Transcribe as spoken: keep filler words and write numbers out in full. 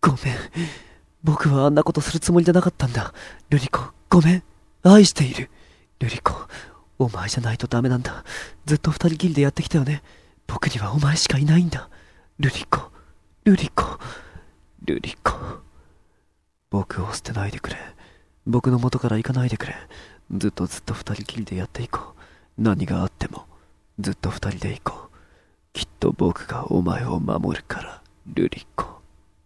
ごめん。僕はあんなことするつもりじゃなかったんだ。ルリコ、ごめん。愛している。ルリコ、お前じゃないとダメなんだ。ずっと二人きりでやってきたよね。僕にはお前しかいないんだ。ルリコ、ルリコ、ルリコ。僕を捨てないでくれ。僕の元から行かないでくれ。ずっとずっと二人きりでやっていこう。何があっても、ずっと二人で行こう。きっと僕がお前を守るから、ルリコ。